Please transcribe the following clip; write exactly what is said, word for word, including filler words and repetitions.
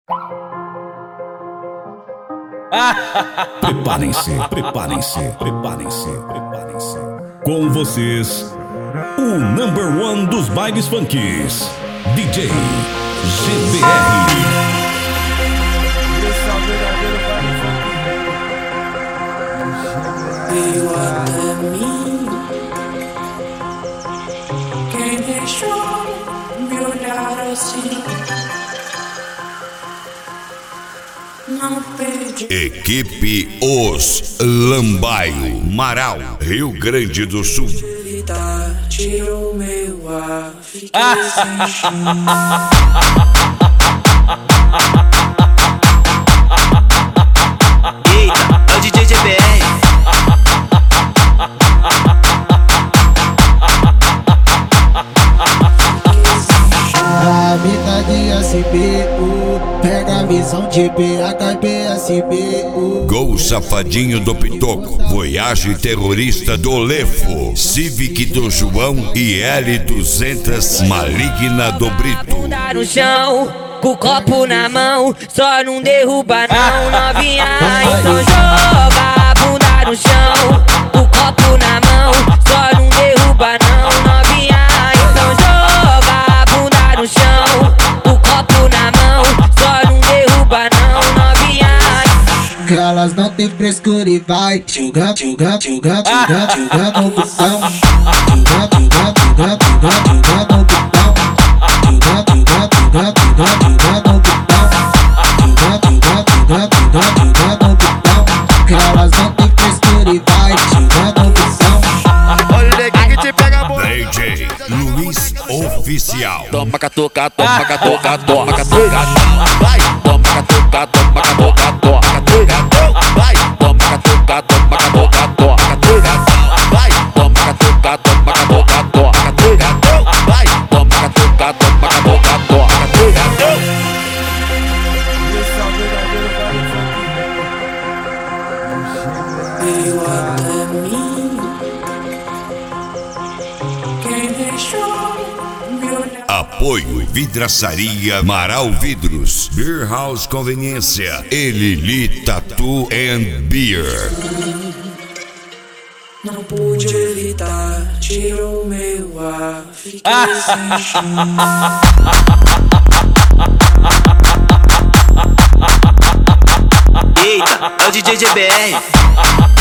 Preparem-se, preparem-se, preparem-se, preparem-se. Com vocês, o number one dos bailes funkies, D J G B R. Veio até mim, quem deixou me olhar assim? Não perdi. Equipe Os Lambaio, Marau, Rio Grande do Sul. Tirou meu ar, fiquei sem chão. Eita, é o D J G B R. A mina de S B U pega a visão de B H e B S B U. Gol Safadinho do Pitoco, Voyage Terrorista do Lefo, Civic do João e L duzentos Maligna do Brito. Bunda no chão, com o copo na mão, só não derruba não, novinha. Então joga a bunda no chão, com o copo na mão, só não derruba não, novinha. Então joga a bunda no chão, com o copo na mão, só não derruba não, novinha. Que elas não tem frescura e vai jogar, jogar, jogar, jogar, jogar no botão. Jogar, jogar, jogar, jogar, jogar no botão. Jogar, jogar, jogar, jogar, jogar no botão. Jogar, jogar, jogar, jogar, jogar no botão. Que elas não tem frescura e vai jogar no botão. Olha o neguinho que te pega a boca. D J Luiz Oficial. Toma catuca, toma catuca, toma catuca. Vai, toma catuca, toma catuca, toma catuca. Vai, toma catuca, toma catuca, toma catuca. Vai, toma catuca, toma catuca, toma catuca. Vai, toma catuca, toma catuca, toma catuca. Veio até mim, quem deixou me olhar? Apoio Vidraçaria Marau Vidros, Beer House Conveniência, Elili Tattoo and Beer. Não pude evitar, tirou meu ar, fiquei sem chão. Eita, é o D J G B R.